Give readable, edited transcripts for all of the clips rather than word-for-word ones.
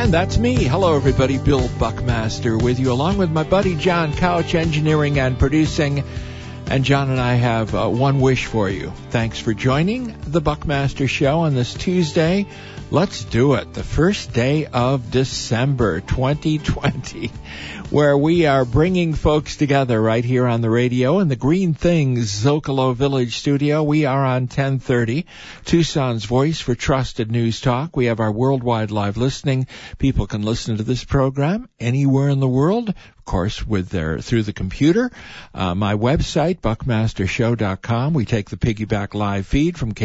And that's me. Hello, everybody. Bill Buckmaster with you, along with my buddy John Couch, engineering and producing. And John and I have one wish for you. Thanks for joining the Buckmaster Show on this Tuesday. Let's do it. The first day of December 2020, where we are bringing folks together right here on the radio in the Green Things Zocalo Village studio. We are on 1030, Tucson's voice for trusted news talk. We have our worldwide live listening. People can listen to this program anywhere in the world, of course, through the computer. My website, buckmastershow.com. We take the piggyback live feed from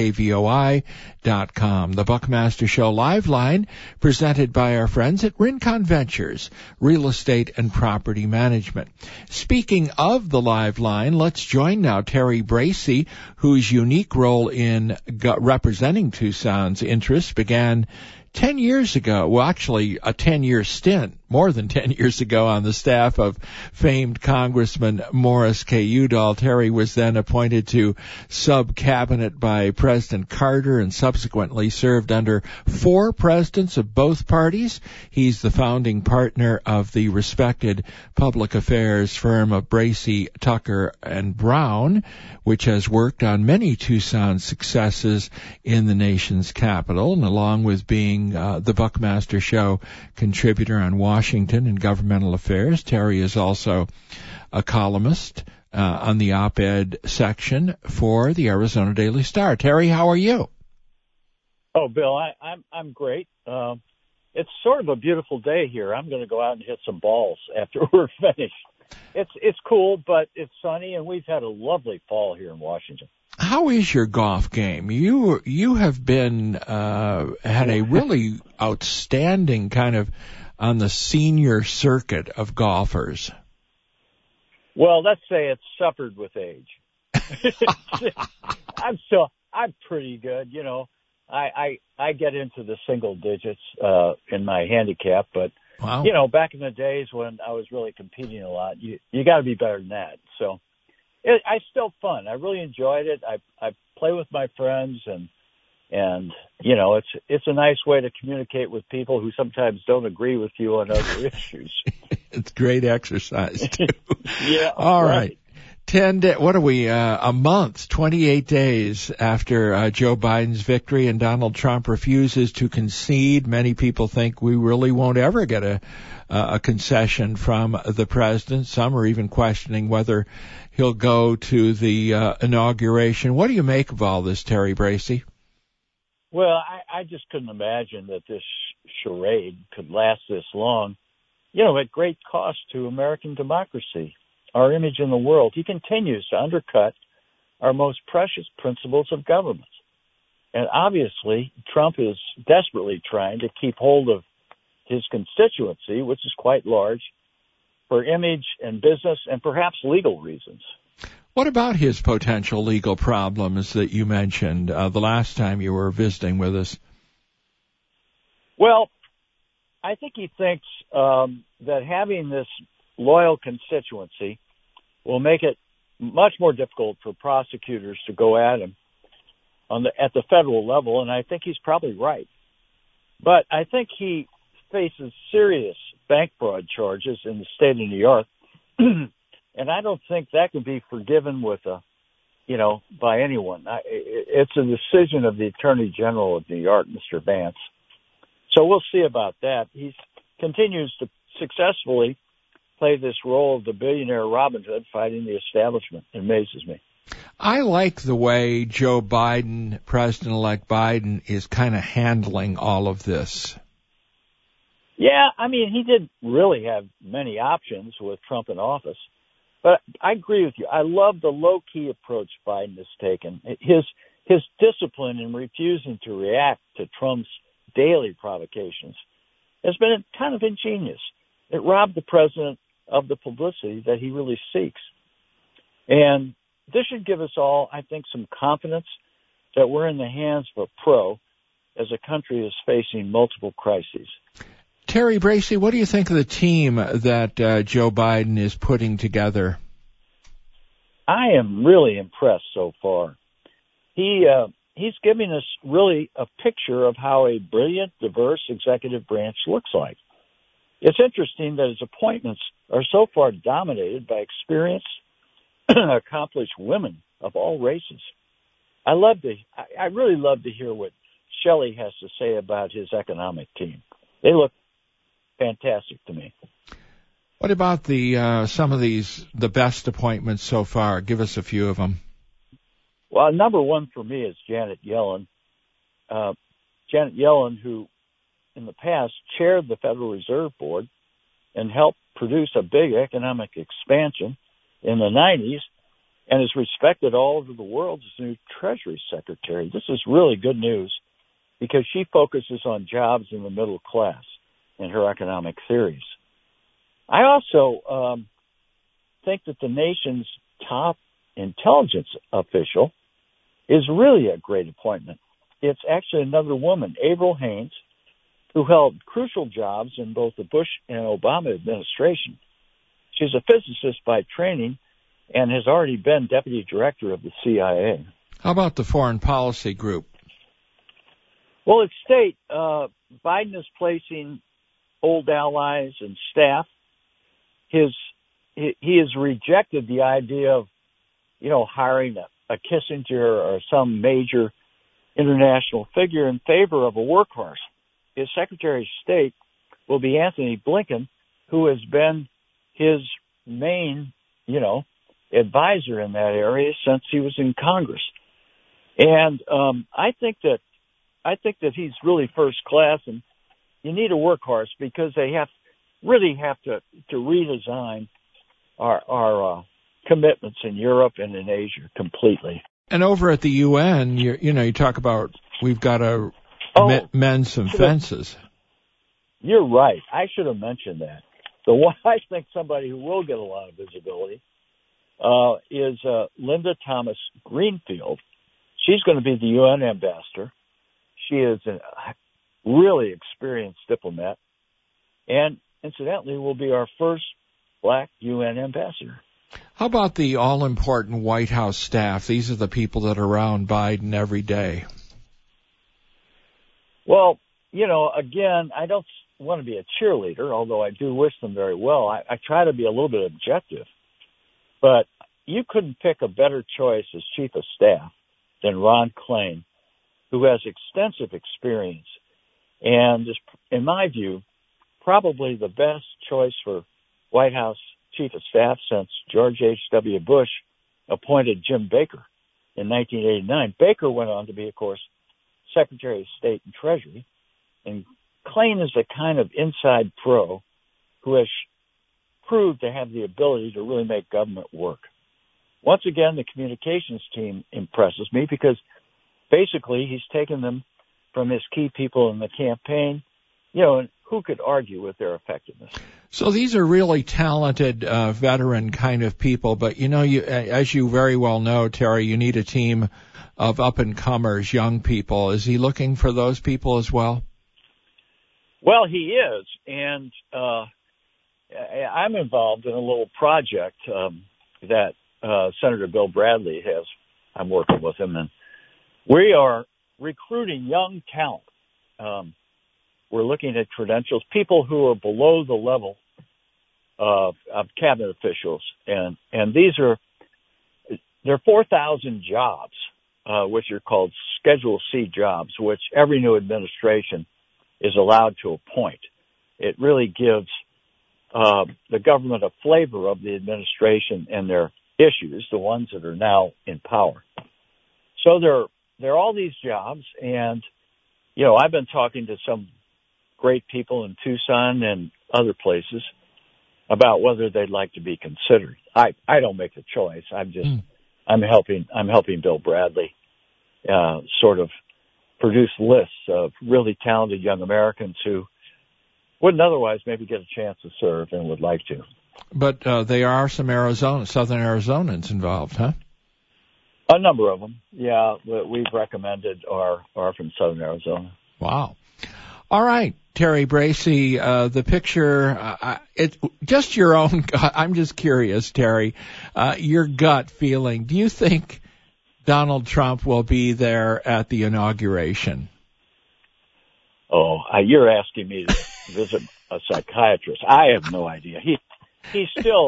kvoi.com. The Buckmaster Show live line presented by our friends at Rincon Ventures, Real Estate and Property Management. Speaking of the live line, let's join now Terry Bracey, whose unique role in representing Tucson's interests began 10 years ago, well, actually a 10-year stint, more than 10 years ago, on the staff of famed Congressman Morris K. Udall. Terry was then appointed to sub-cabinet by President Carter and subsequently served under 4 presidents of both parties. He's the founding partner of the respected public affairs firm of Bracey, Tucker, and Brown, which has worked on many Tucson successes in the nation's capital, and along with being the Buckmaster Show contributor on Washington and governmental affairs, Terry is also a columnist on the op-ed section for the Arizona Daily Star. Terry, how are you? Oh, Bill, I'm great. It's sort of a beautiful day here. I'm going to go out and hit some balls after we're finished. It's cool, but it's sunny, and we've had a lovely fall here in Washington. How is your golf game? You have been had a really outstanding kind of on the senior circuit of golfers. Well, let's say it's suffered with age. I'm pretty good, you know. I get into the single digits in my handicap, but wow. You know, back in the days when I was really competing a lot, you got to be better than that. So it's still fun. I really enjoyed it. I play with my friends, and you know, it's a nice way to communicate with people who sometimes don't agree with you on other issues. It's great exercise too. Yeah. All right. 10 days, what are we, a month, 28 days after Joe Biden's victory and Donald Trump refuses to concede. Many people think we really won't ever get a concession from the president. Some are even questioning whether he'll go to the inauguration. What do you make of all this, Terry Bracey? Well, I just couldn't imagine that this charade could last this long, you know, at great cost to American democracy, our image in the world. He continues to undercut our most precious principles of government. And obviously, Trump is desperately trying to keep hold of his constituency, which is quite large, for image and business and perhaps legal reasons. What about his potential legal problems that you mentioned the last time you were visiting with us? Well, I think he thinks that having this loyal constituency will make it much more difficult for prosecutors to go at him at the federal level, and I think he's probably right. But I think he faces serious bank fraud charges in the state of New York, and I don't think that can be forgiven by anyone. It's a decision of the Attorney General of New York, Mr. Vance. So we'll see about that. He continues to successfully play this role of the billionaire Robin Hood fighting the establishment. It amazes me. I like the way Joe Biden, President-elect Biden, is kind of handling all of this. Yeah, I mean, he didn't really have many options with Trump in office. But I agree with you. I love the low-key approach Biden has taken. His discipline in refusing to react to Trump's daily provocations has been kind of ingenious. It robbed the president of the publicity that he really seeks. And this should give us all, I think, some confidence that we're in the hands of a pro as a country is facing multiple crises. Terry Bracey, what do you think of the team that Joe Biden is putting together? I am really impressed so far. He he's giving us really a picture of how a brilliant, diverse executive branch looks like. It's interesting that his appointments are so far dominated by experienced, accomplished women of all races. I really love to hear what Shelley has to say about his economic team. They look fantastic to me. What about some of the best appointments so far? Give us a few of them. Well, number one for me is Janet Yellen. Janet Yellen, who in the past chaired the Federal Reserve Board and helped produce a big economic expansion in the 90s, and is respected all over the world as new Treasury Secretary. This is really good news because she focuses on jobs in the middle class in her economic theories. I also think that the nation's top intelligence official is really a great appointment. It's actually another woman, Avril Haines, who held crucial jobs in both the Bush and Obama administration. She's a physicist by training and has already been deputy director of the CIA. How about the foreign policy group? Well, at State, Biden is placing old allies and staff. He has rejected the idea of, hiring a Kissinger or some major international figure in favor of a workhorse. His Secretary of State will be Anthony Blinken, who has been his main, advisor in that area since he was in Congress. And I think that he's really first class, and you need a workhorse because they have to redesign our commitments in Europe and in Asia completely. And over at the UN, you talk about we've got to mend some fences. You're right. I should have mentioned that. The one I think somebody who will get a lot of visibility is Linda Thomas Greenfield. She's going to be the UN ambassador. She is a really experienced diplomat, and incidentally will be our first black UN ambassador. How about the all-important White House staff? These are the people that are around Biden every day. Well, again, I don't want to be a cheerleader, although I do wish them very well. I try to be a little bit objective. But you couldn't pick a better choice as chief of staff than Ron Klain, who has extensive experience and is, in my view, probably the best choice for White House chief of staff since George H.W. Bush appointed Jim Baker in 1989. Baker went on to be, of course, Secretary of State and Treasury, and Klain is a kind of inside pro who has proved to have the ability to really make government work. Once again, the communications team impresses me because basically he's taken them from his key people in the campaign, and who could argue with their effectiveness? So these are really talented veteran kind of people, but as you very well know, Terry, you need a team of up-and-comers, young people. Is he looking for those people as well? Well, he is, and I'm involved in a little project that Senator Bill Bradley has. I'm working with him, and we are recruiting young talent. We're looking at credentials, people who are below the level of cabinet officials, and there are 4,000 jobs, which are called Schedule C jobs, which every new administration is allowed to appoint. It really gives the government a flavor of the administration and their issues, the ones that are now in power. So there are all these jobs, and I've been talking to some great people in Tucson and other places about whether they'd like to be considered. I don't make the choice. I'm helping Bill Bradley sort of produce lists of really talented young Americans who wouldn't otherwise maybe get a chance to serve and would like to. But there are some Southern Arizonans involved, huh? A number of them, yeah, that we've recommended are from Southern Arizona. Wow. All right, Terry Bracey, the picture, just your own, I'm just curious, Terry, your gut feeling. Do you think Donald Trump will be there at the inauguration? Oh, you're asking me to visit a psychiatrist. I have no idea. He's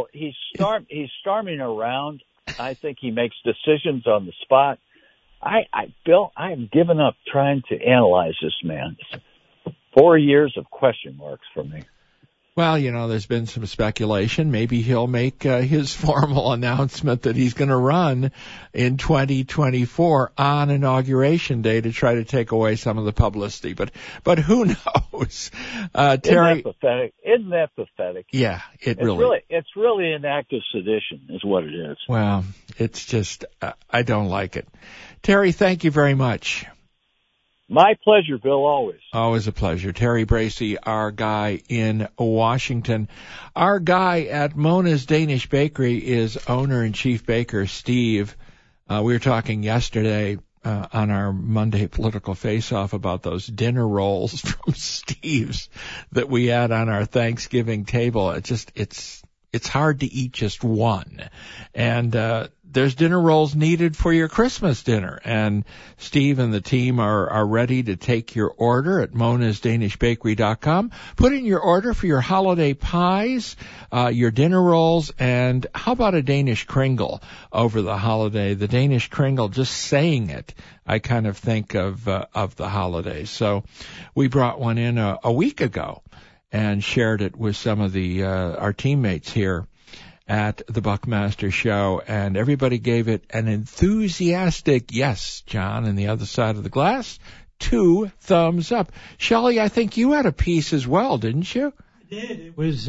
storming around. I think he makes decisions on the spot. Bill, I have given up trying to analyze this man. 4 years of question marks for me. Well, there's been some speculation. Maybe he'll make his formal announcement that he's going to run in 2024 on Inauguration Day to try to take away some of the publicity. But who knows? Terry, Isn't that pathetic? Yeah, it's really an act of sedition is what it is. Well, it's just, I don't like it. Terry, thank you very much. My pleasure, Bill, always. Always a pleasure. Terry Bracey, our guy in Washington. Our guy at Mona's Danish Bakery is owner and chief baker Steve. We were talking yesterday on our Monday Political Face-Off about those dinner rolls from Steve's that we had on our Thanksgiving table. It's hard to eat just one. And there's dinner rolls needed for your Christmas dinner. And Steve and the team are ready to take your order at monasdanishbakery.com. Put in your order for your holiday pies, your dinner rolls, and how about a Danish Kringle over the holiday? The Danish Kringle, just saying it, I kind of think of the holidays. So we brought one in a week ago and shared it with some of our teammates here at the Buckmaster Show, and everybody gave it an enthusiastic yes, John, on the other side of the glass, 2 thumbs up. Shelley, I think you had a piece as well, didn't you? I did. It was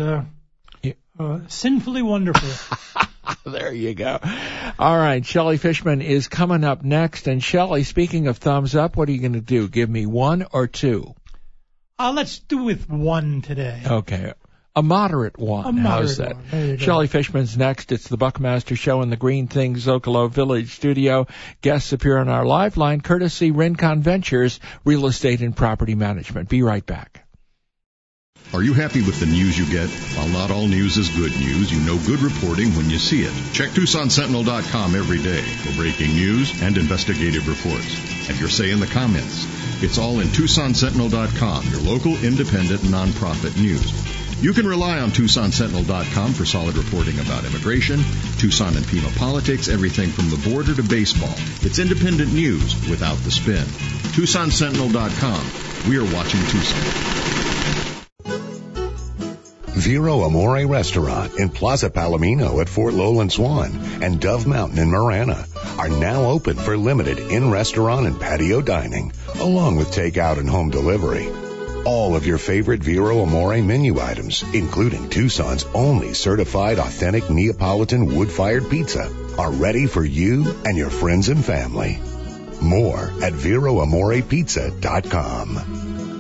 sinfully wonderful. There you go. All right, Shelley Fishman is coming up next. And Shelley, speaking of thumbs up, what are you going to do? Give me 1 or 2? Let's do with 1 today. Okay. A moderate one. How's that? Shelley Fishman's next. It's the Buckmaster Show in the Green Things Zocalo Village studio. Guests appear on our live line, courtesy Rincon Ventures, Real Estate and Property Management. Be right back. Are you happy with the news you get? While not all news is good news, you know good reporting when you see it. Check TucsonSentinel.com every day for breaking news and investigative reports. Have your say in the comments. It's all in TucsonSentinel.com, your local independent nonprofit news. You can rely on TucsonSentinel.com for solid reporting about immigration, Tucson and Pima politics, everything from the border to baseball. It's independent news without the spin. TucsonSentinel.com. We are watching Tucson. Vero Amore Restaurant in Plaza Palomino at Fort Lowland Swan and Dove Mountain in Marana are now open for limited in-restaurant and patio dining, along with takeout and home delivery. All of your favorite Vero Amore menu items, including Tucson's only certified authentic Neapolitan wood-fired pizza, are ready for you and your friends and family. More at VeroAmorePizza.com.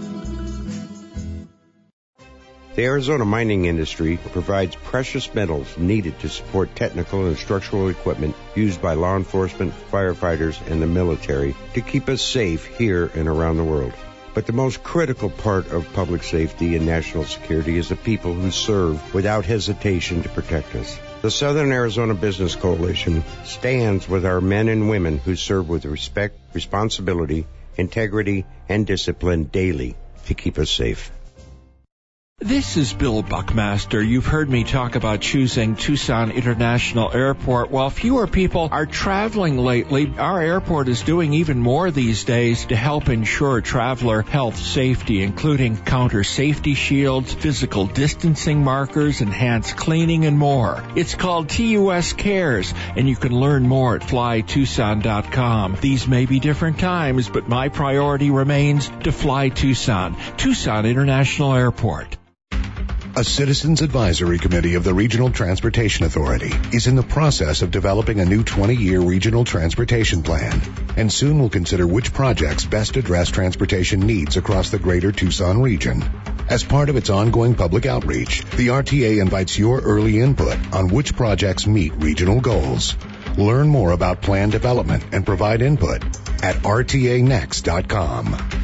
The Arizona mining industry provides precious metals needed to support technical and structural equipment used by law enforcement, firefighters, and the military to keep us safe here and around the world. But the most critical part of public safety and national security is the people who serve without hesitation to protect us. The Southern Arizona Business Coalition stands with our men and women who serve with respect, responsibility, integrity, and discipline daily to keep us safe. This is Bill Buckmaster. You've heard me talk about choosing Tucson International Airport. While fewer people are traveling lately, our airport is doing even more these days to help ensure traveler health safety, including counter safety shields, physical distancing markers, enhanced cleaning, and more. It's called TUS Cares, and you can learn more at flytucson.com. These may be different times, but my priority remains to fly Tucson. Tucson International Airport. A Citizens Advisory Committee of the Regional Transportation Authority is in the process of developing a new 20-year regional transportation plan, and soon will consider which projects best address transportation needs across the greater Tucson region. As part of its ongoing public outreach, the RTA invites your early input on which projects meet regional goals. Learn more about plan development and provide input at rtanext.com.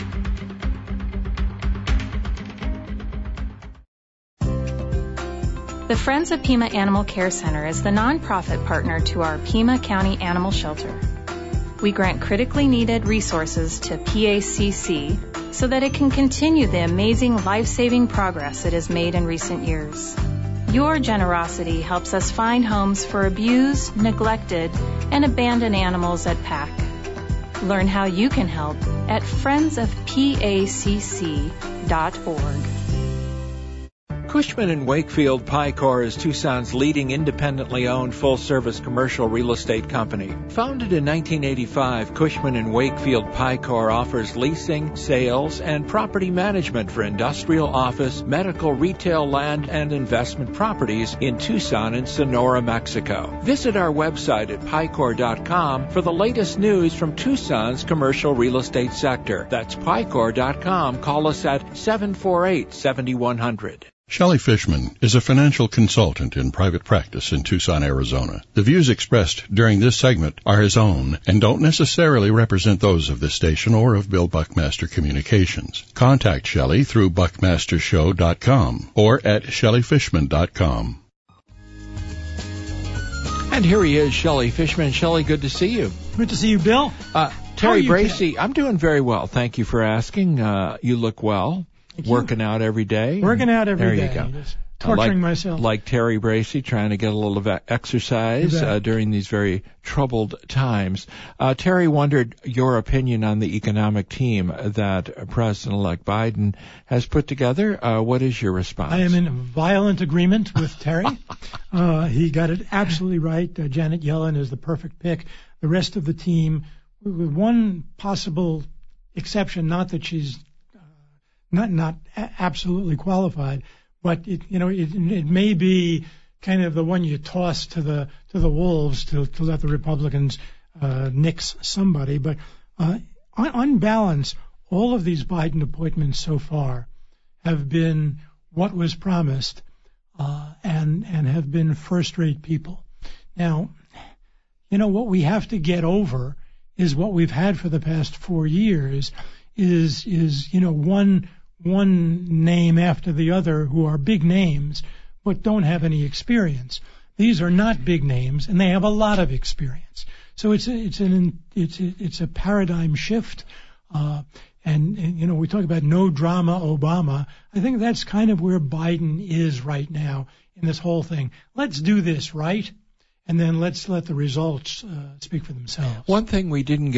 The Friends of Pima Animal Care Center is the nonprofit partner to our Pima County Animal Shelter. We grant critically needed resources to PACC so that it can continue the amazing life-saving progress it has made in recent years. Your generosity helps us find homes for abused, neglected, and abandoned animals at PAC. Learn how you can help at friendsofpacc.org. Cushman & Wakefield Picor is Tucson's leading independently owned full-service commercial real estate company. Founded in 1985, Cushman & Wakefield Picor offers leasing, sales, and property management for industrial, office, medical, retail, land, and investment properties in Tucson and Sonora, Mexico. Visit our website at picor.com for the latest news from Tucson's commercial real estate sector. That's picor.com. Call us at 748-7100. Shelley Fishman is a financial consultant in private practice in Tucson, Arizona. The views expressed during this segment are his own and don't necessarily represent those of this station or of Bill Buckmaster Communications. Contact Shelley through buckmastershow.com or at shelleyfishman.com. And here he is, Shelley Fishman. Shelley, good to see you. Good to see you, Bill. Terry Bracy, I'm doing very well. Thank you for asking. You look well. Working out every day. Working out every day. There you go. Just torturing myself. Like Terry Bracy, trying to get a little exercise during these very troubled times. Terry wondered your opinion on the economic team that President-elect Biden has put together. What is your response? I am in violent agreement with Terry. He got it absolutely right. Janet Yellen is the perfect pick. The rest of the team, with one possible exception, not that she's not absolutely qualified, but it may be kind of the one you toss to the wolves to let the Republicans nix somebody. But on balance, all of these Biden appointments so far have been what was promised and have been first-rate people. Now, what we have to get over is what we've had for the past 4 years is one name after the other who are big names but don't have any experience. These are not big names, and they have a lot of experience. So it's a paradigm shift. And we talk about no drama Obama. I think that's kind of where Biden is right now in this whole thing. Let's do this right, and then let's let the results speak for themselves. One thing we didn't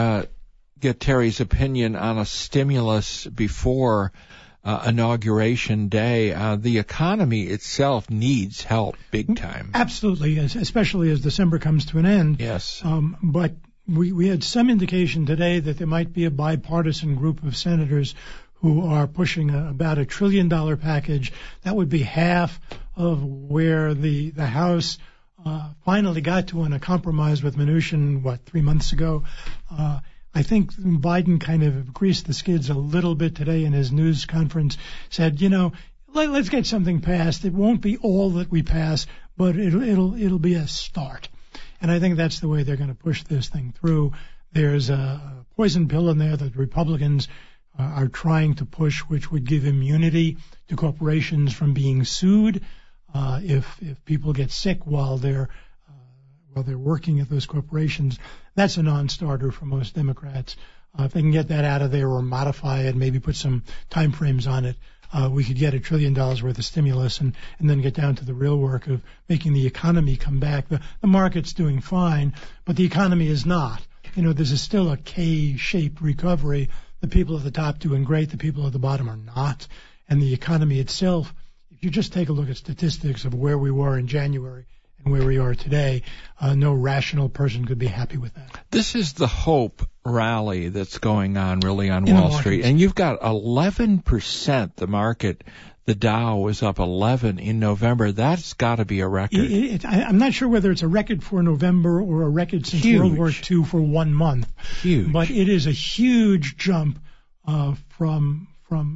get Terry's opinion on a stimulus before Inauguration Day. The economy itself needs help big time. Absolutely, especially as December comes to an end. Yes. But we had some indication today that there might be a bipartisan group of senators who are pushing about $1 trillion package. That would be half of where the House finally got to in a compromise with Mnuchin, 3 months ago. I think Biden kind of greased the skids a little bit today in his news conference, said, let's get something passed. It won't be all that we pass, but it'll be a start. And I think that's the way they're going to push this thing through. There's a poison pill in there that Republicans are trying to push, which would give immunity to corporations from being sued if people get sick while they're working at those corporations. That's a non-starter for most Democrats. If they can get that out of there or modify it, maybe put some time frames on it, we could get $1 trillion worth of stimulus and then get down to the real work of making the economy come back. The market's doing fine, but the economy is not. There's still a K-shaped recovery. The people at the top doing great, the people at the bottom are not. And the economy itself, if you just take a look at statistics of where we were in January and where we are today, no rational person could be happy with that. This is the hope rally that's going on really on Wall Street. And you've got 11%, the market. The Dow was up 11 in November. That's got to be a record. I'm not sure whether it's a record for November or a record since World War II for 1 month. Huge. But it is a huge jump from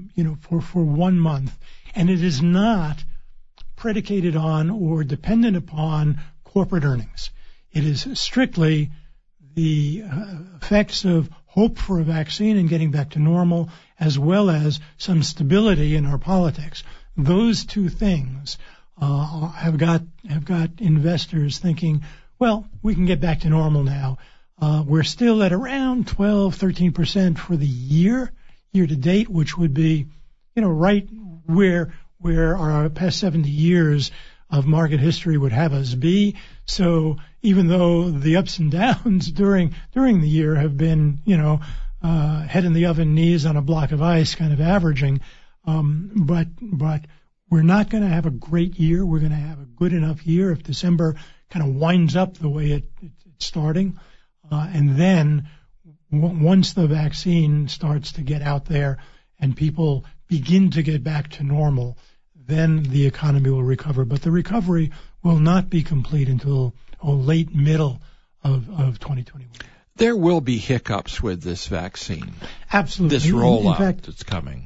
1 month. And it is not predicated on or dependent upon corporate earnings. It is strictly the effects of hope for a vaccine and getting back to normal, as well as some stability in our politics. Those two things have got investors thinking, well, we can get back to normal now. We're still at around 12-13% for the year to date, which would be, right where our past 70 years of market history would have us be. So even though the ups and downs during the year have been, head in the oven, knees on a block of ice kind of averaging, but we're not going to have a great year. We're going to have a good enough year if December kind of winds up the way it's starting. And then once the vaccine starts to get out there and people begin to get back to normal, then the economy will recover. But the recovery will not be complete until late middle of 2021. There will be hiccups with this vaccine. Absolutely. This rollout in fact, that's coming.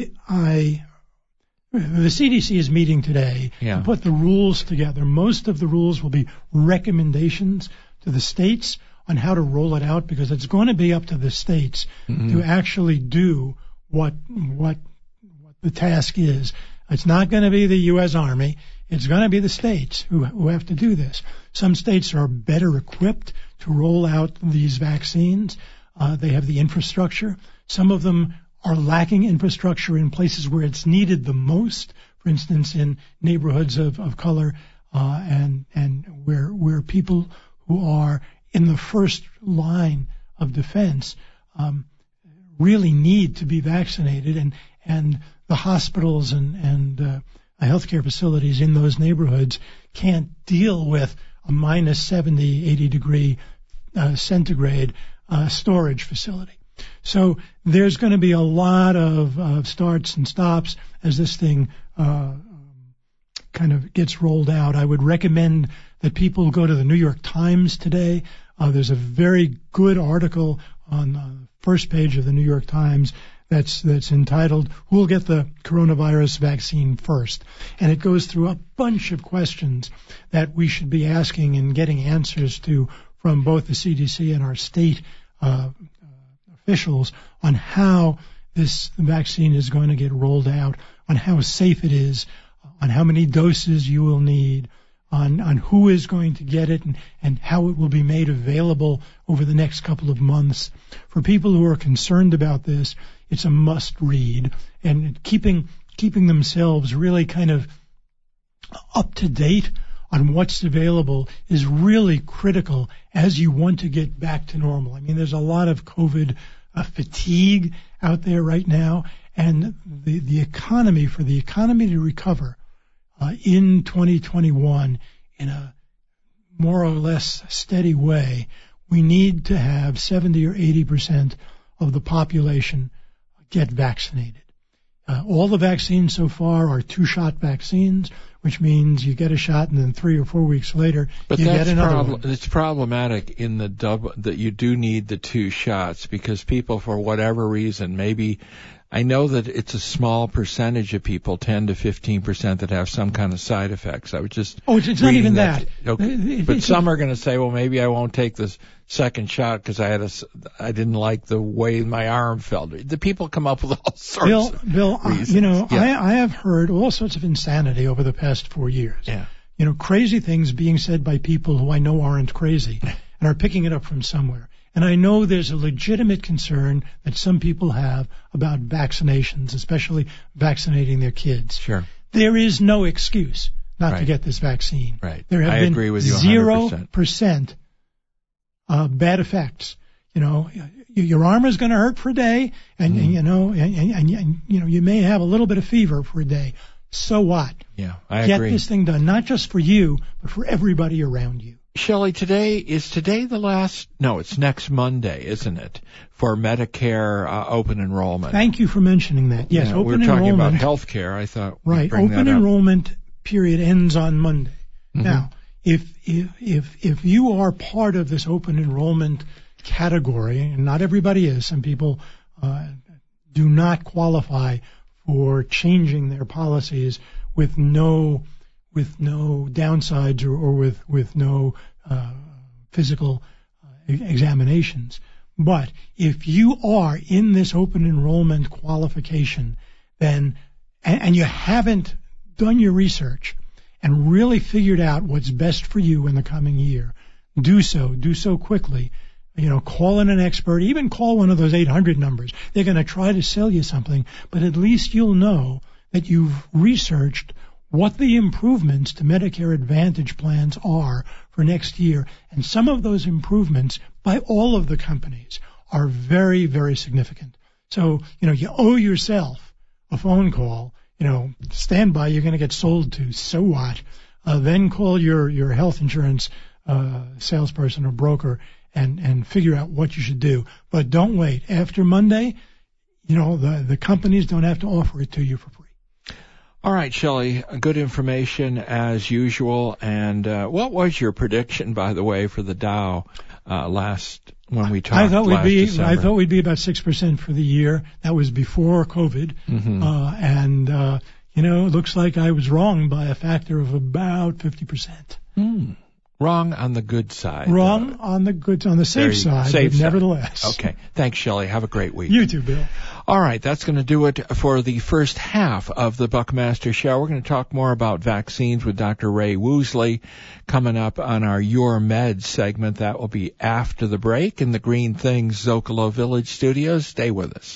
The CDC is meeting today to put the rules together. Most of the rules will be recommendations to the states on how to roll it out, because it's going to be up to the states to actually do what the task is. It's not going to be the U.S. Army. It's going to be the states who have to do this. Some states are better equipped to roll out these vaccines. They have the infrastructure. Some of them are lacking infrastructure in places where it's needed the most. For instance, in neighborhoods of color and where people who are in the first line of defense really need to be vaccinated, and the hospitals and healthcare facilities in those neighborhoods can't deal with a minus 70, 80 degree centigrade storage facility. So there's going to be a lot of starts and stops as this thing kind of gets rolled out. I would recommend that people go to the New York Times today. There's a very good article on the first page of the New York Times that's entitled, "Who'll Get the Coronavirus Vaccine First?" And it goes through a bunch of questions that we should be asking and getting answers to from both the CDC and our state officials on how this vaccine is going to get rolled out, on how safe it is, on how many doses you will need, on who is going to get it, and how it will be made available over the next couple of months. For people who are concerned about this, it's a must read, and keeping themselves really kind of up to date on what's available is really critical as you want to get back to normal. I mean, there's a lot of COVID fatigue out there right now, and the economy to recover in 2021 in a more or less steady way, we need to have 70 or 80% of the population get vaccinated. All the vaccines so far are 2-shot vaccines, which means you get a shot and then 3 or 4 weeks later you get another one. It's problematic in the that you do need the 2 shots, because people, for whatever reason, maybe, I know that it's a small percentage of people, 10 to 15%, that have some kind of side effects. I was just it's not even that. Okay. But some are going to say, well, maybe I won't take this second shot because I didn't like the way my arm felt. The people come up with all sorts of reasons. I have heard all sorts of insanity over the past 4 years. Yeah. Crazy things being said by people who I know aren't crazy and are picking it up from somewhere. And I know there's a legitimate concern that some people have about vaccinations, especially vaccinating their kids. Sure. There is no excuse not to get this vaccine. Right. There have been agree with you 100%. 0% bad effects. Your arm is going to hurt for a day, and you may have a little bit of fever for a day. So what? Yeah, I Get agree. this thing done, not just for you, but for everybody around you. Shelley, is today the last? No, it's next Monday, isn't it, for Medicare open enrollment? Thank you for mentioning that. Yes, open we're talking about health care. I thought right. Open enrollment period ends on Monday. Mm-hmm. Now, if you are part of this open enrollment category, and not everybody is, some people do not qualify for changing their policies with no downsides or with no physical examinations. But if you are in this open enrollment qualification, then and you haven't done your research and really figured out what's best for you in the coming year, do so quickly. call in an expert, even call one of those 800 numbers. They're going to try to sell you something, but at least you'll know that you've researched what the improvements to Medicare Advantage plans are for next year. And some of those improvements by all of the companies are very, very significant. So, you owe yourself a phone call. Stand by, you're going to get sold to. So what? Then call your health insurance salesperson or broker and figure out what you should do. But don't wait. After Monday, the companies don't have to offer it to you for free. All right, Shelley, good information as usual. And what was your prediction, by the way, for the Dow when we talked last December? I thought we'd be about 6% for the year. That was before COVID. Mm-hmm. It looks like I was wrong by a factor of about 50%. Wrong on the good side. Wrong on the safe side, but nevertheless. Okay. Thanks, Shelley. Have a great week. You too, Bill. All right. That's going to do it for the first half of the Buckmaster Show. We're going to talk more about vaccines with Dr. Ray Woosley coming up on our Your Med segment. That will be after the break in the Green Things Zocalo Village studios. Stay with us.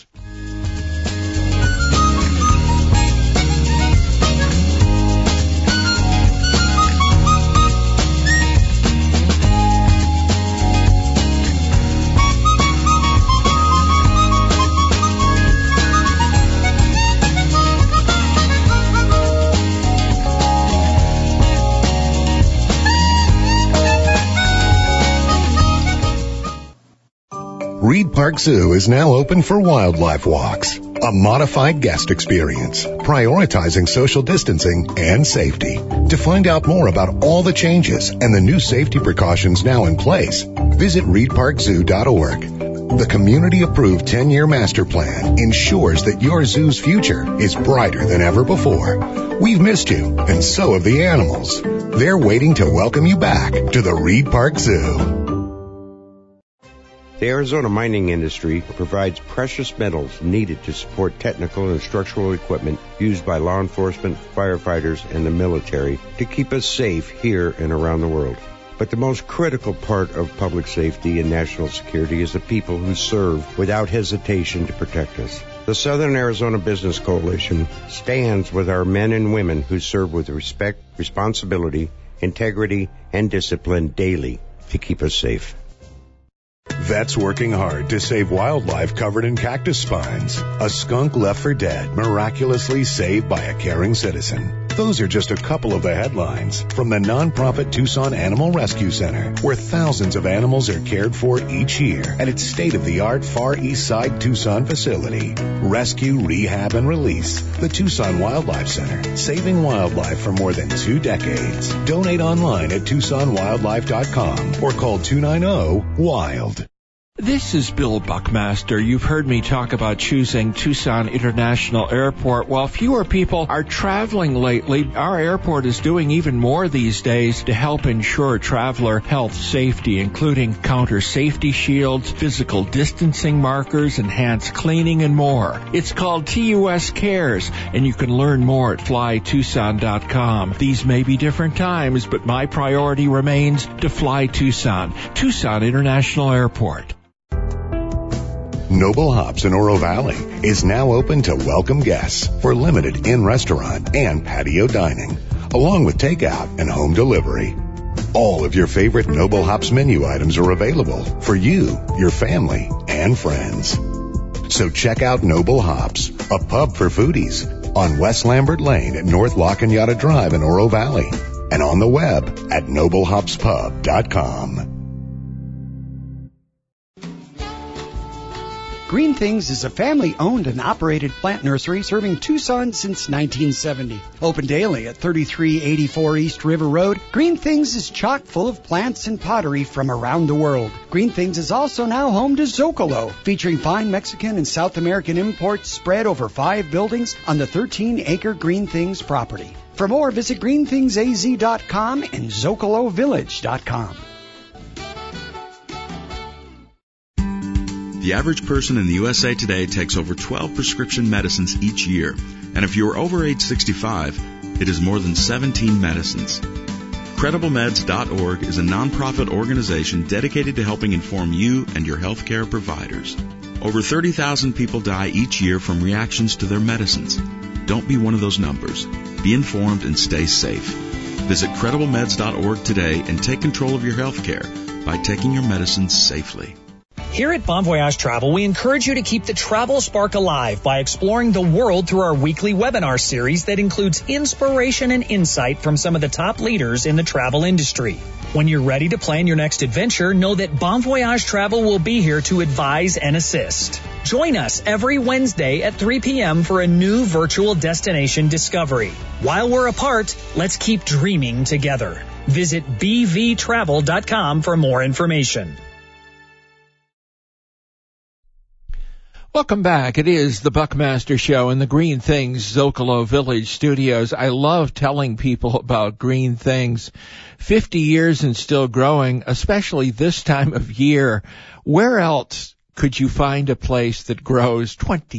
Reed Park Zoo is now open for wildlife walks, a modified guest experience, prioritizing social distancing and safety. To find out more about all the changes and the new safety precautions now in place, visit reedparkzoo.org. The community-approved 10-year master plan ensures that your zoo's future is brighter than ever before. We've missed you, and so have the animals. They're waiting to welcome you back to the Reed Park Zoo. The Arizona mining industry provides precious metals needed to support technical and structural equipment used by law enforcement, firefighters, and the military to keep us safe here and around the world. But the most critical part of public safety and national security is the people who serve without hesitation to protect us. The Southern Arizona Business Coalition stands with our men and women who serve with respect, responsibility, integrity, and discipline daily to keep us safe. Vets working hard to save wildlife covered in cactus spines. A skunk left for dead, miraculously saved by a caring citizen. Those are just a couple of the headlines from the nonprofit Tucson Animal Rescue Center, where thousands of animals are cared for each year at its state-of-the-art Far East Side Tucson facility. Rescue, rehab, and release. The Tucson Wildlife Center, saving wildlife for more than 2 decades. Donate online at TucsonWildlife.com or call 290-WILD. This is Bill Buckmaster. You've heard me talk about choosing Tucson International Airport. While fewer people are traveling lately, our airport is doing even more these days to help ensure traveler health safety, including counter safety shields, physical distancing markers, enhanced cleaning, and more. It's called TUS Cares, and you can learn more at flytucson.com. These may be different times, but my priority remains to fly Tucson. Tucson International Airport. Noble Hops in Oro Valley is now open to welcome guests for limited in-restaurant and patio dining, along with takeout and home delivery. All of your favorite Noble Hops menu items are available for you, your family, and friends. So check out Noble Hops, a pub for foodies, on West Lambert Lane at North La Cañada Drive in Oro Valley, and on the web at noblehopspub.com. Green Things is a family-owned and operated plant nursery serving Tucson since 1970. Open daily at 3384 East River Road, Green Things is chock full of plants and pottery from around the world. Green Things is also now home to Zocalo, featuring fine Mexican and South American imports spread over 5 buildings on the 13-acre Green Things property. For more, visit greenthingsaz.com and zocalovillage.com. The average person in the USA today takes over 12 prescription medicines each year. And if you're over age 65, it is more than 17 medicines. CredibleMeds.org is a nonprofit organization dedicated to helping inform you and your healthcare providers. Over 30,000 people die each year from reactions to their medicines. Don't be one of those numbers. Be informed and stay safe. Visit CredibleMeds.org today and take control of your healthcare by taking your medicines safely. Here at Bon Voyage Travel, we encourage you to keep the travel spark alive by exploring the world through our weekly webinar series that includes inspiration and insight from some of the top leaders in the travel industry. When you're ready to plan your next adventure, know that Bon Voyage Travel will be here to advise and assist. Join us every Wednesday at 3 p.m. for a new virtual destination discovery. While we're apart, let's keep dreaming together. Visit bvtravel.com for more information. Welcome back. It is the Buckmaster Show in the Green Things Zocalo Village studios. I love telling people about Green Things. 50 years and still growing, especially this time of year. Where else could you find a place that grows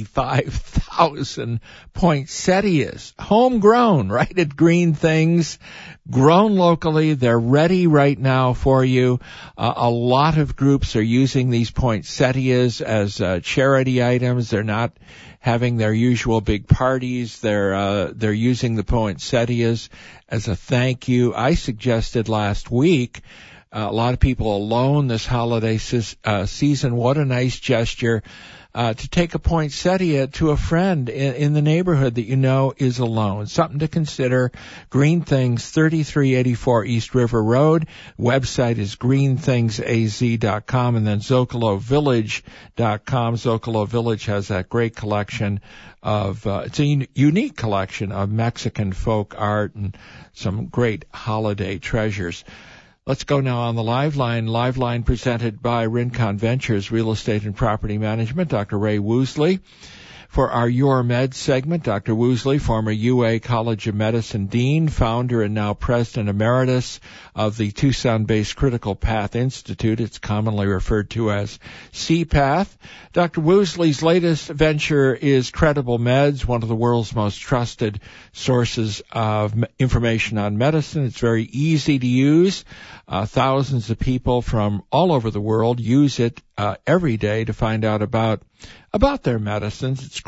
25,000 poinsettias? Homegrown, right at Green Things. Grown locally. They're ready right now for you. A lot of groups are using these poinsettias as charity items. They're not having their usual big parties. They're using the poinsettias as a thank you. I suggested last week, a lot of people alone this holiday season. What a nice gesture to take a poinsettia to a friend in the neighborhood that you know is alone. Something to consider. Green Things, 3384 East River Road. Website is greenthingsaz.com, and then ZocaloVillage.com. Zocalo Village has that great collection of, it's a unique collection of Mexican folk art and some great holiday treasures. Let's go now on the Live Line presented by Rincon Ventures Real Estate and Property Management, Dr. Ray Woosley. For our Your Med segment, Dr. Woosley, former UA College of Medicine Dean, founder and now President Emeritus of the Tucson-based Critical Path Institute. It's commonly referred to as CPATH. Dr. Woosley's latest venture is Credible Meds, one of the world's most trusted sources of information on medicine. It's very easy to use. Thousands of people from all over the world use it every day to find out about their medicines. It's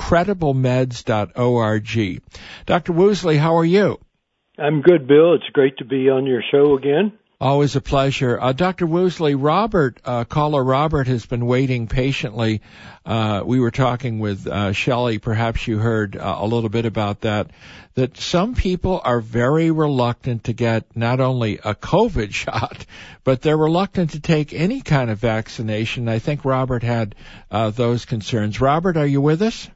crediblemeds.org. Dr. Woosley, how are you? I'm good, Bill. It's great to be on your show again. Always a pleasure. Dr. Woosley, caller Robert has been waiting patiently. We were talking with Shelley. Perhaps you heard a little bit about that some people are very reluctant to get not only a COVID shot, but they're reluctant to take any kind of vaccination. I think Robert had those concerns. Robert, are you with us?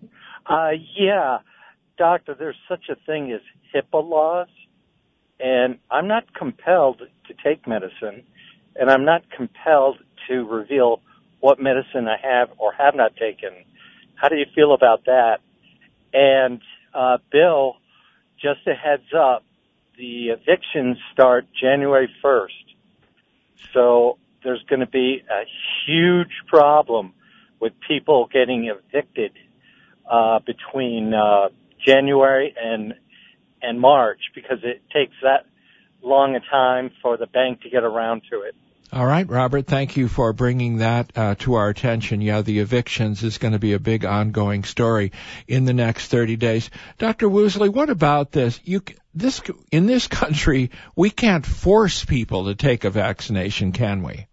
Yeah. Doctor, there's such a thing as HIPAA laws. And I'm not compelled to take medicine, and I'm not compelled to reveal what medicine I have or have not taken. How do you feel about that? And, Bill, just a heads up, the evictions start January 1st. So there's going to be a huge problem with people getting evicted between January and March, because it takes that long a time for the bank to get around to it. All right, Robert, thank you for bringing that to our attention. Yeah, the evictions is going to be a big ongoing story in the next 30 days. Dr. Woosley, what about this? In this country, we can't force people to take a vaccination, can we?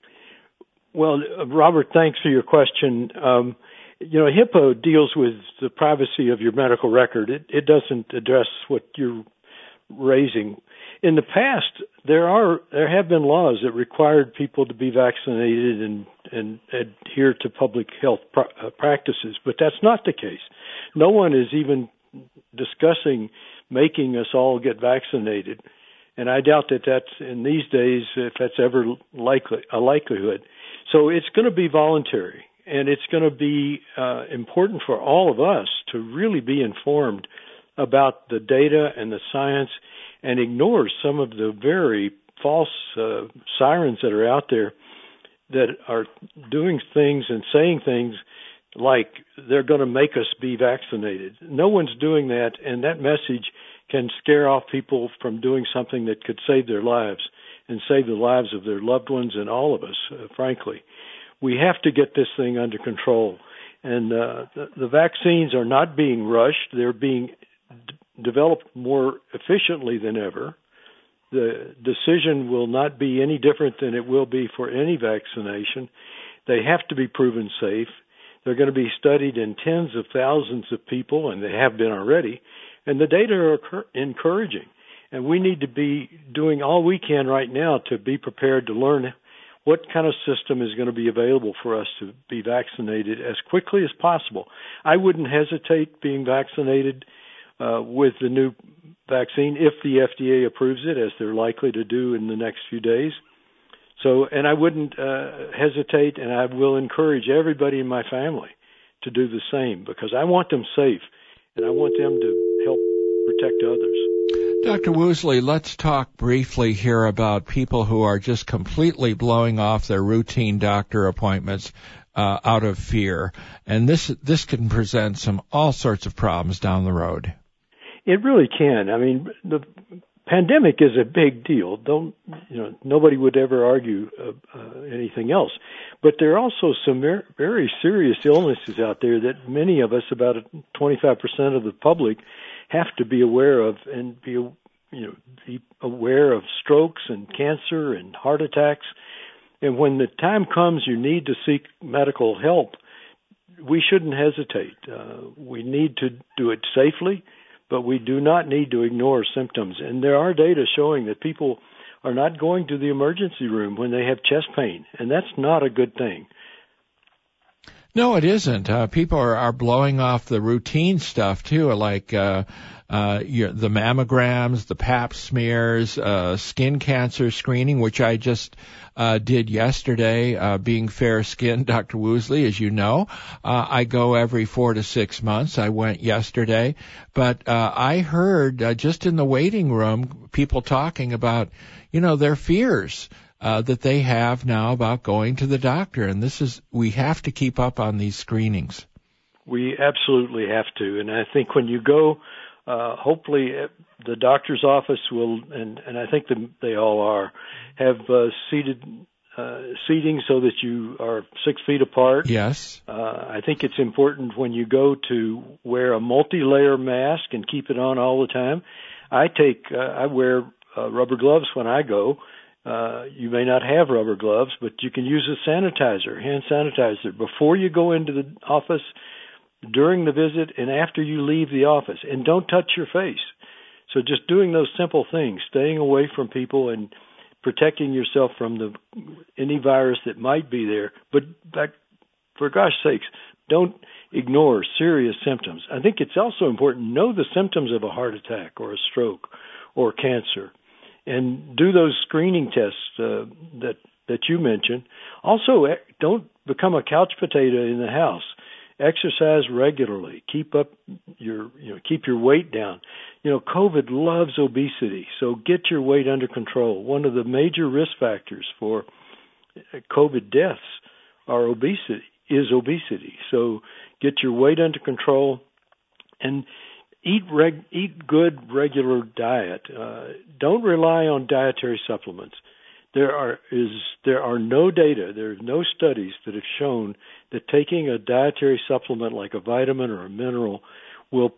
Well, Robert, thanks for your question. HIPAA deals with the privacy of your medical record. It doesn't address what you're raising. In the past, there have been laws that required people to be vaccinated and adhere to public health practices, but that's not the case. No one is even discussing making us all get vaccinated, and I doubt that that's in these days, if that's ever a likelihood. So it's going to be voluntary. And it's going to be important for all of us to really be informed about the data and the science and ignore some of the very false sirens that are out there that are doing things and saying things like they're going to make us be vaccinated. No one's doing that, and that message can scare off people from doing something that could save their lives and save the lives of their loved ones and all of us, frankly. We have to get this thing under control. And the vaccines are not being rushed. They're being developed more efficiently than ever. The decision will not be any different than it will be for any vaccination. They have to be proven safe. They're going to be studied in tens of thousands of people, and they have been already. And the data are encouraging. And we need to be doing all we can right now to be prepared to learn what kind of system is going to be available for us to be vaccinated as quickly as possible. I wouldn't hesitate being vaccinated with the new vaccine if the FDA approves it, as they're likely to do in the next few days. So, and I wouldn't hesitate, and I will encourage everybody in my family to do the same, because I want them safe, and I want them to help protect others. Dr. Woosley, let's talk briefly here about people who are just completely blowing off their routine doctor appointments out of fear. And this can present all sorts of problems down the road. It really can. I mean, the pandemic is a big deal. Nobody would ever argue anything else. But there are also some very serious illnesses out there that many of us, about 25% of the public, have to be aware of, and be aware of strokes and cancer and heart attacks. And when the time comes you need to seek medical help, we shouldn't hesitate. We need to do it safely, but we do not need to ignore symptoms. And there are data showing that people are not going to the emergency room when they have chest pain, and that's not a good thing. No, it isn't. People are blowing off the routine stuff too, like the mammograms, the Pap smears, skin cancer screening, which I just did yesterday. Being fair-skinned, Dr. Woosley, as you know, I go every 4 to 6 months. I went yesterday, but I heard just in the waiting room people talking about, their fears that they have now about going to the doctor. And we have to keep up on these screenings. We absolutely have to. And I think when you go, hopefully the doctor's office will, and I think they all are, have seating so that you are 6 feet apart. Yes. I think it's important when you go to wear a multi-layer mask and keep it on all the time. I wear rubber gloves when I go. You may not have rubber gloves, but you can use a sanitizer, hand sanitizer, before you go into the office, during the visit, and after you leave the office. And don't touch your face. So just doing those simple things, staying away from people and protecting yourself from any virus that might be there. But for gosh sakes, don't ignore serious symptoms. I think it's also important to know the symptoms of a heart attack or a stroke or cancer, and do those screening tests that you mentioned. Also, don't become a couch potato in the house. Exercise regularly. Keep your weight down. COVID loves obesity, so get your weight under control. One of the major risk factors for COVID deaths is obesity. So get your weight under control and eat good regular diet. Don't rely on dietary supplements. There are no data, there are no studies that have shown that taking a dietary supplement like a vitamin or a mineral will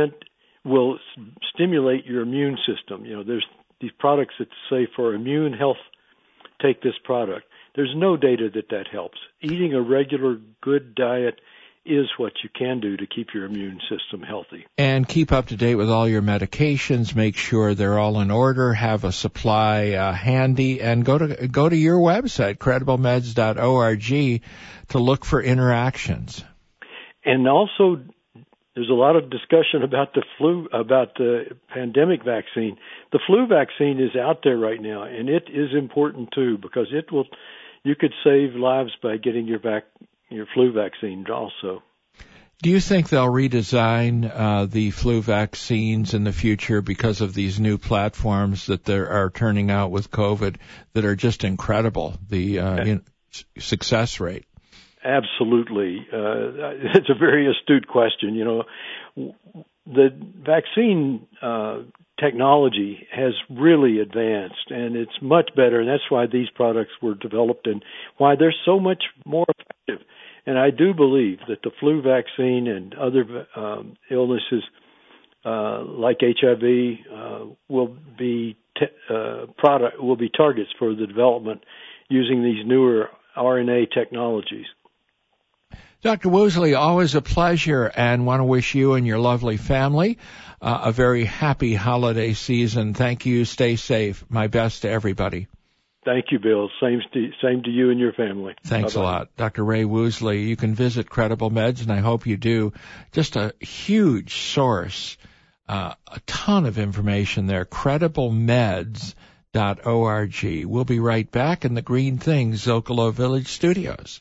stimulate your immune system. There's these products that say for immune health, take this product. There's no data that helps. Eating a regular good diet is what you can do to keep your immune system healthy. And keep up to date with all your medications. Make sure they're all in order. Have a supply handy, and go to your website, crediblemeds.org, to look for interactions. And also, there's a lot of discussion about the pandemic vaccine. The flu vaccine is out there right now, and it is important too, because you could save lives by getting your flu vaccine also. Do you think they'll redesign the flu vaccines in the future because of these new platforms that are turning out with COVID that are just incredible, the success rate? Absolutely. It's a very astute question. the vaccine technology has really advanced, and it's much better, and that's why these products were developed and why they're so much more effective. And I do believe that the flu vaccine and other illnesses like HIV will be targets for the development using these newer RNA technologies. Dr. Woosley, always a pleasure, and want to wish you and your lovely family a very happy holiday season. Thank you. Stay safe. My best to everybody. Thank you, Bill. Same to you and your family. Thanks Bye-bye. a lot. Dr. Ray Woosley, you can visit Credible Meds, and I hope you do. Just a huge source, a ton of information there, crediblemeds.org. We'll be right back in the Green Things Zocalo Village studios.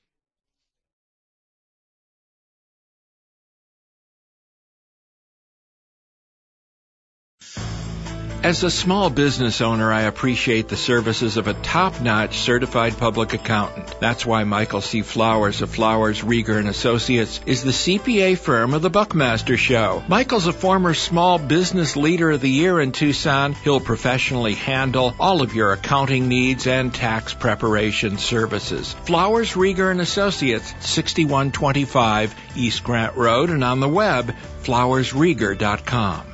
As a small business owner, I appreciate the services of a top-notch certified public accountant. That's why Michael C. Flowers of Flowers, Rieger & Associates is the CPA firm of the Buckmaster Show. Michael's a former Small Business Leader of the Year in Tucson. He'll professionally handle all of your accounting needs and tax preparation services. Flowers, Rieger & Associates, 6125 East Grant Road, and on the web, flowersrieger.com.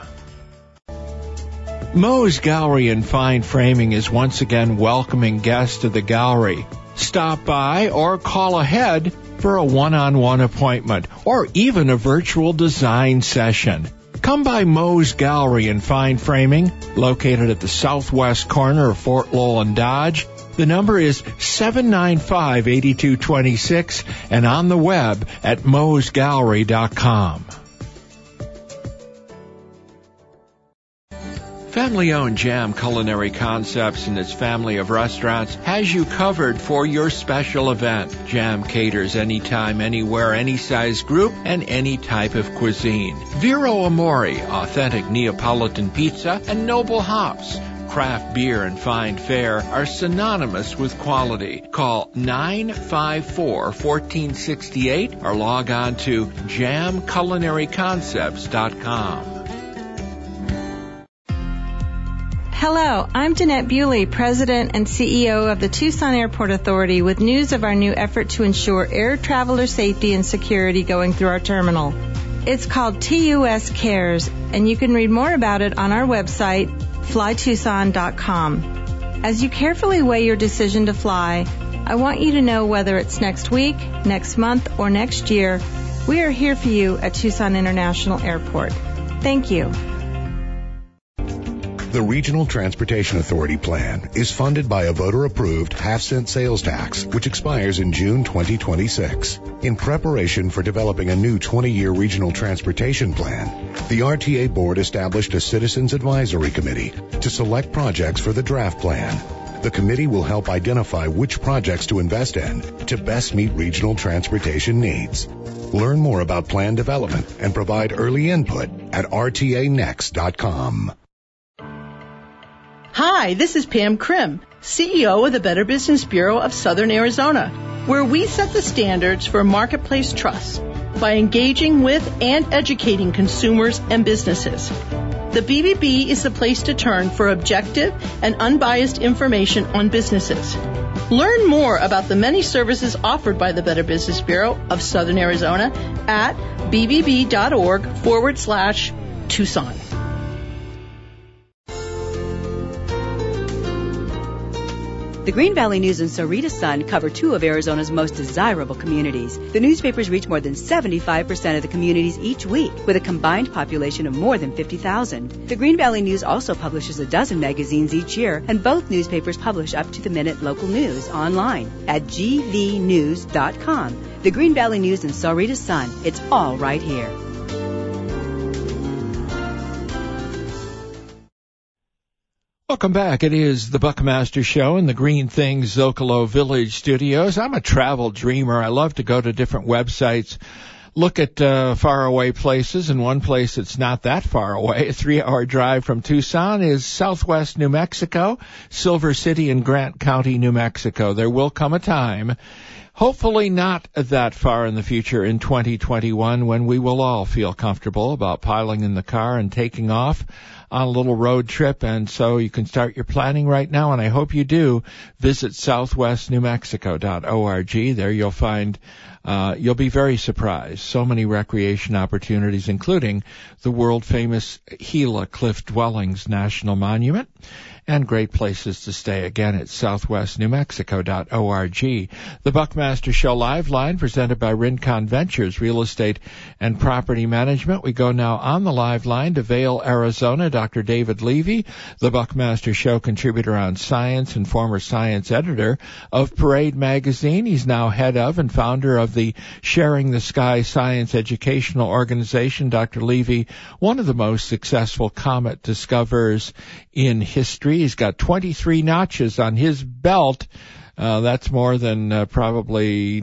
Moe's Gallery and Fine Framing is once again welcoming guests to the gallery. Stop by or call ahead for a one-on-one appointment or even a virtual design session. Come by Moe's Gallery and Fine Framing, located at the southwest corner of Fort Lowell and Dodge. The number is 795-8226 and on the web at moesgallery.com. Family-owned Jam Culinary Concepts and its family of restaurants has you covered for your special event. Jam caters anytime, anywhere, any size group, and any type of cuisine. Vero Amore, authentic Neapolitan pizza, and Noble Hops, craft beer and fine fare are synonymous with quality. Call 954-1468 or log on to jamculinaryconcepts.com. Hello, I'm Jeanette Bewley, President and CEO of the Tucson Airport Authority, with news of our new effort to ensure air traveler safety and security going through our terminal. It's called TUS Cares, and you can read more about it on our website, flytucson.com. As you carefully weigh your decision to fly, I want you to know whether it's next week, next month, or next year, we are here for you at Tucson International Airport. Thank you. The Regional Transportation Authority plan is funded by a voter-approved half-cent sales tax, which expires in June 2026. In preparation for developing a new 20-year regional transportation plan, the RTA Board established a Citizens Advisory Committee to select projects for the draft plan. The committee will help identify which projects to invest in to best meet regional transportation needs. Learn more about plan development and provide early input at rtanext.com. Hi, this is Pam Krim, CEO of the Better Business Bureau of Southern Arizona, where we set the standards for marketplace trust by engaging with and educating consumers and businesses. The BBB is the place to turn for objective and unbiased information on businesses. Learn more about the many services offered by the Better Business Bureau of Southern Arizona at bbb.org/Tucson. The Green Valley News and Sahuarita Sun cover two of Arizona's most desirable communities. The newspapers reach more than 75% of the communities each week, with a combined population of more than 50,000. The Green Valley News also publishes a dozen magazines each year, and both newspapers publish up-to-the-minute local news online at gvnews.com. The Green Valley News and Sahuarita Sun. It's all right here. Welcome back. It is the Buckmaster Show in the Green Things Zocalo Village studios. I'm a travel dreamer. I love to go to different websites, look at faraway places, and one place that's not that far away, a 3-hour drive from Tucson, is southwest New Mexico, Silver City in Grant County, New Mexico. There will come a time, Hopefully not that far in the future in 2021 when we will all feel comfortable about piling in the car and taking off on a little road trip. And so you can start your planning right now, and I hope you do. Visit southwestnewmexico.org. There you'll find you'll be very surprised. So many recreation opportunities, including the world-famous Gila Cliff Dwellings National Monument, and great places to stay. Again, at southwestnewmexico.org. The Buckmaster Show Live Line, presented by Rincon Ventures, Real Estate and Property Management. We go now on the live line to Vail, Arizona. Dr. David Levy, the Buckmaster Show contributor on science and former science editor of Parade Magazine. He's now head of and founder of the Sharing the Sky Science Educational Organization. Dr. Levy, one of the most successful comet discoverers in history. He's got 23 notches on his belt. That's more than probably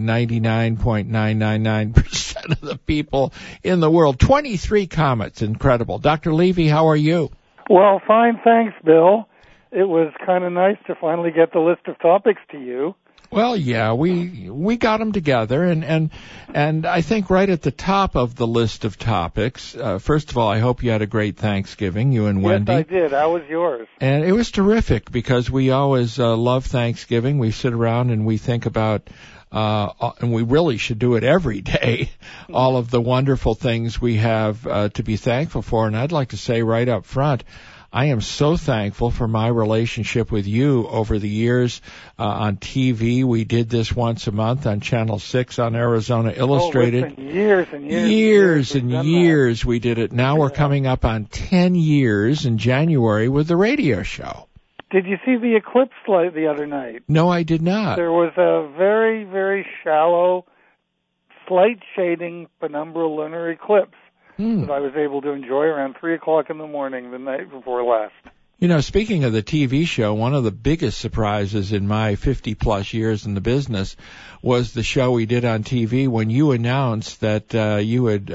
99.999% of the people in the world. 23 comets. Incredible. Dr. Levy, how are you? Well, fine, thanks, Bill. It was kind of nice to finally get the list of topics to you. Well, yeah, we got them together, and I think right at the top of the list of topics, first of all, I hope you had a great Thanksgiving, you and Wendy. Yes, I did. How was yours? And it was terrific because we always love Thanksgiving. We sit around and we think about, and we really should do it every day, all of the wonderful things we have to be thankful for. And I'd like to say right up front, I am so thankful for my relationship with you over the years on TV. We did this once a month on Channel 6 on Arizona Illustrated. Oh, it's been years and years. Years we did it. Now we're coming up on 10 years in January with the radio show. Did you see the eclipse light the other night? No, I did not. There was a very, very shallow, slight shading penumbral lunar eclipse that I was able to enjoy around 3 o'clock in the morning the night before last. You know, speaking of the TV show, one of the biggest surprises in my 50-plus years in the business was the show we did on TV when you announced that you had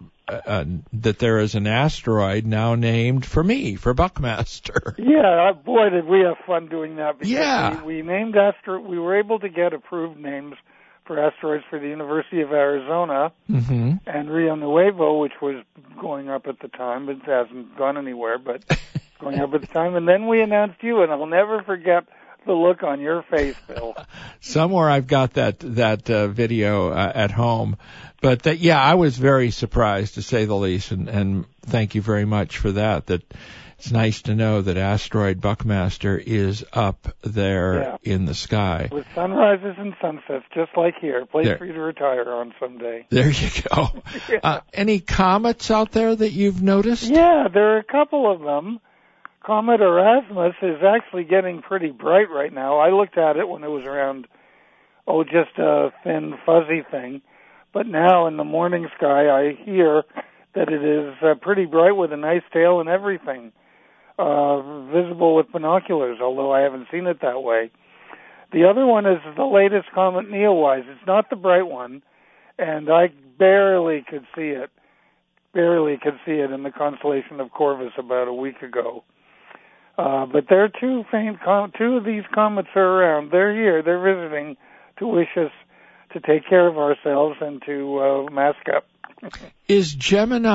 that there is an asteroid now named for me, for Buckmaster. Yeah, boy, did we have fun doing that. Because yeah. We named we were able to get approved names for asteroids for the University of Arizona and Rio Nuevo, which was going up at the time. It hasn't gone anywhere, but going up at the time. And then we announced you, and I'll never forget the look on your face, Bill. Somewhere I've got that video at home. But yeah, I was very surprised, to say the least, and thank you very much for that. That it's nice to know that asteroid Buckmaster is up there in the sky. With sunrises and sunsets, just like here. Place for you to retire on someday. There you go. Any comets out there that you've noticed? Yeah, there are a couple of them. Comet Erasmus is actually getting pretty bright right now. I looked at it when it was around, just a thin, fuzzy thing. But now in the morning sky, I hear that it is pretty bright with a nice tail and everything. Visible with binoculars, although I haven't seen it that way. The other one is the latest comet Neowise. It's not the bright one, and I barely could see it in the constellation of Corvus about a week ago. But there are two of these comets are around. They're here. They're visiting to wish us to take care of ourselves and to mask up. Is the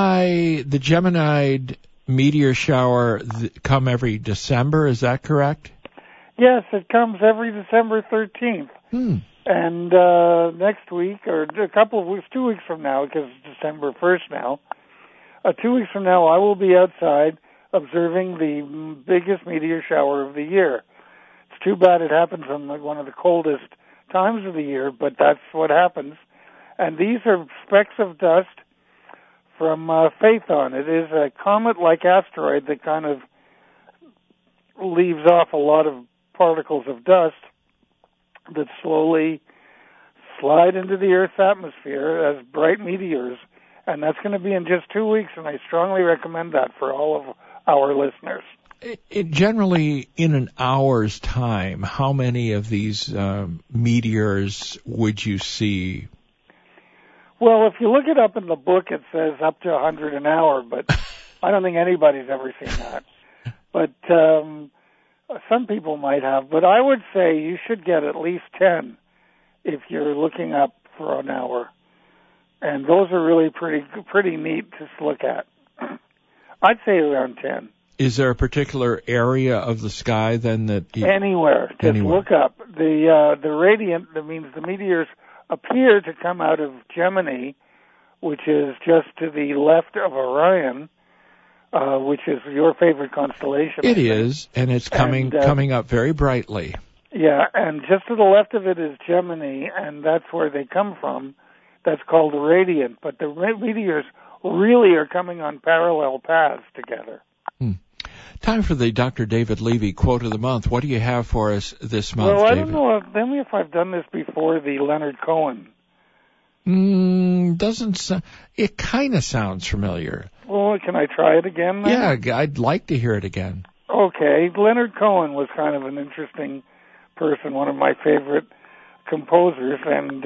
Geminid meteor shower come every December? Is that correct? Yes, it comes every December 13th. And next week, or a couple of weeks, 2 weeks from now, because it's December 1st now, 2 weeks from now, I will be outside observing the biggest meteor shower of the year. It's too bad it happens on one of the coldest times of the year, but that's what happens. And these are specks of dust from Phaethon. It is a comet-like asteroid that kind of leaves off a lot of particles of dust that slowly slide into the Earth's atmosphere as bright meteors. And that's going to be in just 2 weeks, and I strongly recommend that for all of our listeners. Generally, in an hour's time, how many of these meteors would you see? Well, if you look it up in the book, it says up to 100 an hour, but I don't think anybody's ever seen that. But some people might have. But I would say you should get at least 10 if you're looking up for an hour. And those are really pretty neat to look at. I'd say around 10. Is there a particular area of the sky then that anywhere? Just look up the radiant. That means the meteors appear to come out of Gemini, which is just to the left of Orion, which is your favorite constellation. It is, and it's coming up very brightly. Yeah, and just to the left of it is Gemini, and that's where they come from. That's called the radiant, but the meteors really are coming on parallel paths together. Time for the Dr. David Levy quote of the month. What do you have for us this month, Well, I David? don't know. Tell me if I've done this before, the Leonard Cohen. It kind of sounds familiar. Well, can I try it again then? Yeah, I'd like to hear it again. Okay. Leonard Cohen was kind of an interesting person, one of my favorite composers, and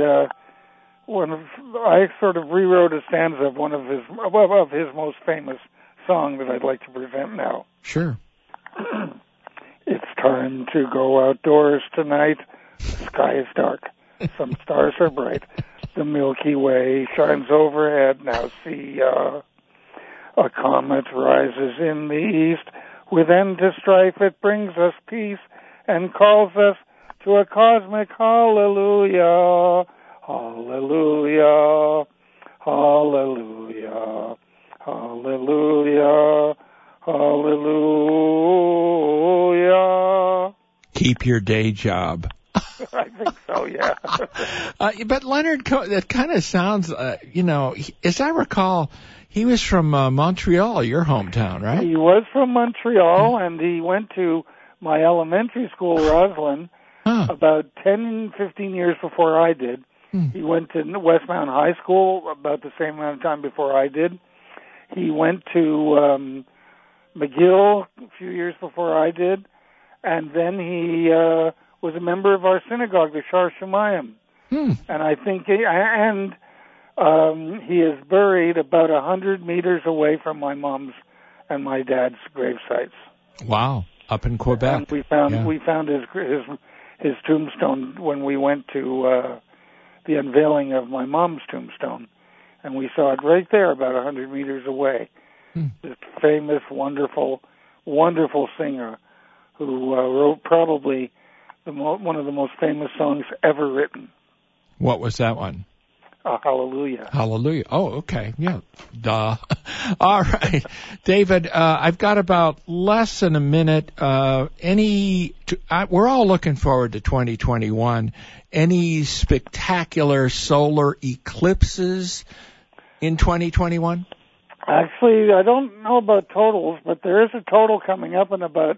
I sort of rewrote a stanza of one of his most famous song that I'd like to present now. Sure. It's time to go outdoors tonight. The sky is dark. Some stars are bright. The Milky Way shines overhead. Now see, a comet rises in the east. With end to strife, it brings us peace and calls us to a cosmic hallelujah. Hallelujah. Hallelujah. Hallelujah. Hallelujah. Keep your day job. I think so, yeah. But Leonard Cohen, that kind of sounds, as I recall, he was from Montreal, your hometown, right? He was from Montreal, and he went to my elementary school, Roslyn, about 10, 15 years before I did. He went to Westmount High School about the same amount of time before I did. He went to McGill a few years before I did, and then he was a member of our synagogue, the Shar Shemayim. And I think, he is buried about 100 meters away from my mom's and my dad's grave sites. Wow, up in Quebec. And we found his tombstone when we went to the unveiling of my mom's tombstone, and we saw it right there, about 100 meters away. This famous, wonderful, wonderful singer who wrote probably one of the most famous songs ever written. What was that one? Hallelujah. Hallelujah. Oh, okay. Yeah. Duh. All right. David, I've got about less than a minute. We're all looking forward to 2021. Any spectacular solar eclipses in 2021? Actually, I don't know about totals, but there is a total coming up in about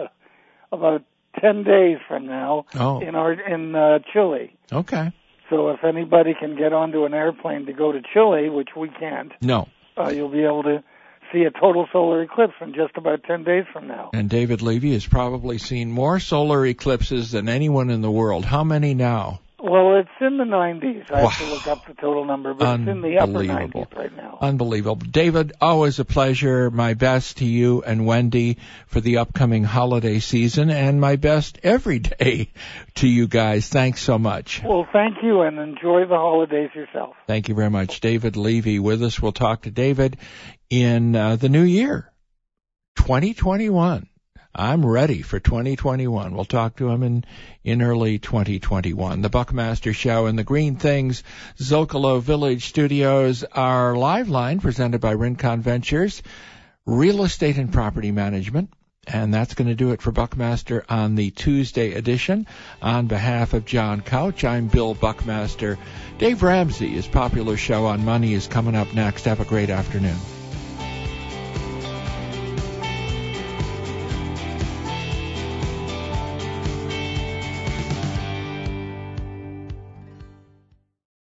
10 days from now in Chile. Okay. So if anybody can get onto an airplane to go to Chile, which we can't, you'll be able to see a total solar eclipse in just about 10 days from now. And David Levy has probably seen more solar eclipses than anyone in the world. How many now? Well, it's in the 90s. I have to look up the total number, but it's in the upper 90s right now. Unbelievable. David, always a pleasure. My best to you and Wendy for the upcoming holiday season, and my best every day to you guys. Thanks so much. Well, thank you, and enjoy the holidays yourself. Thank you very much. David Levy with us. We'll talk to David in the new year, 2021. I'm ready for 2021. We'll talk to him in early 2021. The Buckmaster Show in the Green Things Zocalo Village Studios, our live line presented by Rincon Ventures, Real Estate and Property Management. And that's going to do it for Buckmaster on the Tuesday edition. On behalf of John Couch, I'm Bill Buckmaster. Dave Ramsey, his popular show on money, is coming up next. Have a great afternoon.